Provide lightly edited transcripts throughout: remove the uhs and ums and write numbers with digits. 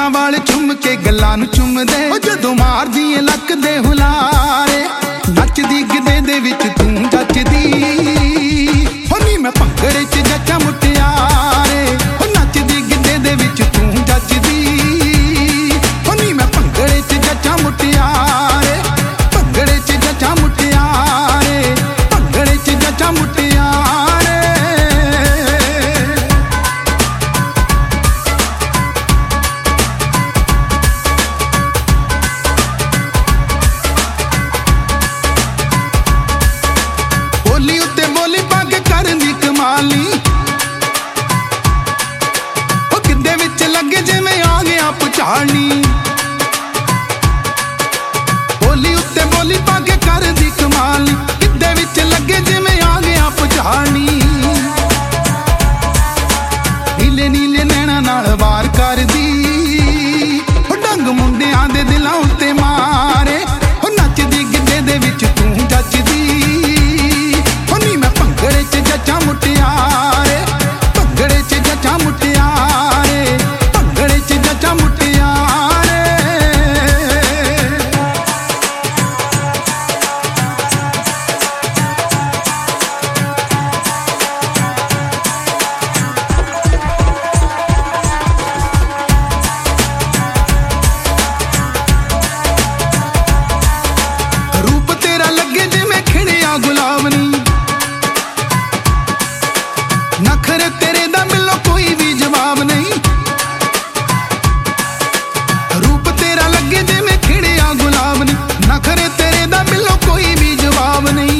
ਕੰਨਾਂ ਵਾਲ ਚੁੰਮ ਕੇ ਗੱਲਾਂ ਨੂੰ ਚੁੰਮਦੇ ਜਦੋਂ ਮਾਰਦੀ ਏ ਲੱਕ ਦੇ ਹੁਲਾਰੇ ਨੱਚਦੀ ਗਿੱਧੇ ਦੇ ਵਿੱਚ ਤੂੰ ਜੱਚਦੀ ਹੋ ਨੀ ਮੈਂ ਭੰਗੜੇ 'ਚ ਜੱਚਾਂ ਮੁਟਿਆਰੇ ਹੋ ਨੱਚਦੀ ਗਿੱਧੇ ਦੇ ਵਿੱਚ ਤੂੰ ਜੱਚਦੀ ਹੋ ਨੀ ਮੈਂ ਭੰਗੜੇ 'ਚ ਜੱਚਾਂ ਮੁਟਿਆਰੇ ਭੰਗੜੇ 'ਚ ਜੱਚਾਂ ਮੁਟਿਆਰੇ ਭੰਗੜੇ 'ਚ ਜੱਚਾਂ ਮੁਟਿਆਰੇ ਬੋਲੀ ਉੱਤੇ ਬੋਲੀ ਪਾ ਕੇ ਕਰਨ ਦੀ ਕਮਾਲੀ ਉਹ ਗਿੱਧੇ ਵਿੱਚ ਲੱਗੇ ਜਿਵੇਂ ਆ ਗਿਆ ਪੁਚਾਲਣੀ ਬੋਲੀ ਉੱਤੇ ਬੋਲੀ ਪਾ ਕੇ ਕਰਨ ਦੀ ਕਮਾਲੀ ਗਿੱਧੇ ਵਿੱਚ ਲੱਗੇ ਜਿਵੇਂ ਆ ਗਿਆ ਪੁਚਾਲਣੀ ਨੀਲੇ ਨੀਲੇ ਨੈਣਾ ਨਾਲ ਵਾਰ ਕਰਦੀ ਉਹ ਡੰਗ ਮੁੰਡਿਆਂ ਦੇ ਦਿਲਾਂ ਉੱਤੇ ਮਾਰੇ ਉਹ ਨੱਚਦੀ ਗਿੱਧੇ ਦੇ ਵਿੱਚ ਤੂੰ ਜੱਚਦੀ ਭੰਗੜੇ 'ਚ ਜੱਚਾਂ ਮੁਟਿਆਰੇ ਭੰਗੜੇ 'ਚ ਜੱਚਾਂ ਮੁਟਿਆਰੇ ਭੰਗੜੇ 'ਚ ਜੱਚਾਂ ਮੁਟਿਆਰੇ ਰੂਪ ਤੇਰਾ ਲੱਗੇ ਜਿਵੇਂ ਖਿੜਿਆ ਗੁਲਾਬ ਨੀ ਨਖਰੇ ਤੇਰੇ ਦਾ ਮਿਲੋ ਕੋਈ ਵੀ ਜਵਾਬ ਨਹੀਂ ਰੂਪ ਤੇਰਾ ਲੱਗੇ ਜਿਵੇਂ ਖਿੜਿਆ ਗੁਲਾਬ ਨੀ ਨਖਰੇ ਤੇਰੇ ਦਾ ਮਿਲੋ ਕੋਈ ਵੀ ਜਵਾਬ ਨਹੀਂ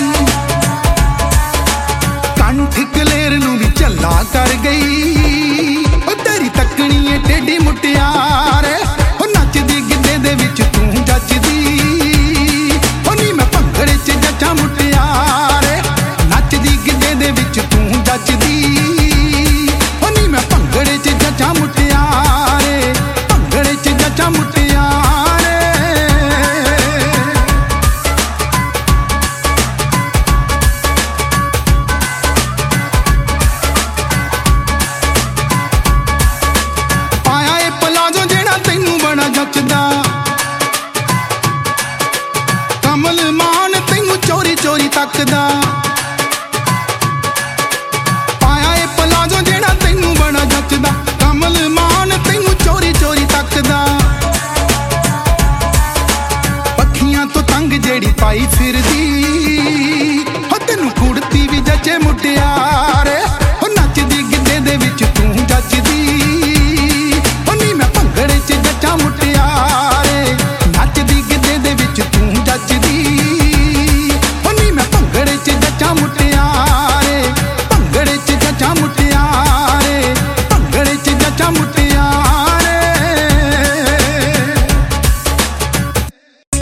ਕੰਠ ਕਲੇਰ ਨੂੰ ਵੀ ਝੱਲਾ ਕਰ ਗਈ ਉਹ ਤੇਰੀ ਤੱਕਣੀ ਏ ਟੇਢੀ ਮੁਟਿਆਰੇ ਉਹ ਨੱਚਦੀ ਗਿੱਧੇ ਦੇ ਵਿੱਚ ਤੂੰ ਜੱਚਦੀ ਉਹ ਨੀ ਮੈਂ ਭੰਗੜੇ 'ਚ ਜੱਚਾਂ ਮੁਟਿਆਰੇ ਨੱਚਦੀ ਗਿੱਧੇ ਦੇ ਵਿੱਚ ਤੂੰ ਜੱਚਦੀ ਉਹ ਨੀ ਮੈਂ ਭੰਗੜੇ 'ਚ ਜੱਚਾਂ ਮੁਟਿਆਰੇ ਭੰਗੜੇ 'ਚ ਜੱਚਾਂ ਮੁਟਿਆਰੇ ਪਾਇਆ ਏ ਪਲਾਜ਼ੋ ਜਿਹੜਾ ਤੈਨੂੰ ਬੜਾ ਜੱਚਦਾ ਕਮਲ ਮਾਨ ਤੈਨੂੰ ਚੋਰੀ ਚੋਰੀ ਤੱਕਦਾ ਕਮਲ ਮਾਨ ਤੈਨੂੰ ਚੋਰੀ ਚੋਰੀ ਤੱਕਦਾ ਪੱਖੀਆਂ ਤੋਂ ਤੰਗ ਜਿਹੜੀ ਪਾਈ ਫਿਰਦੀ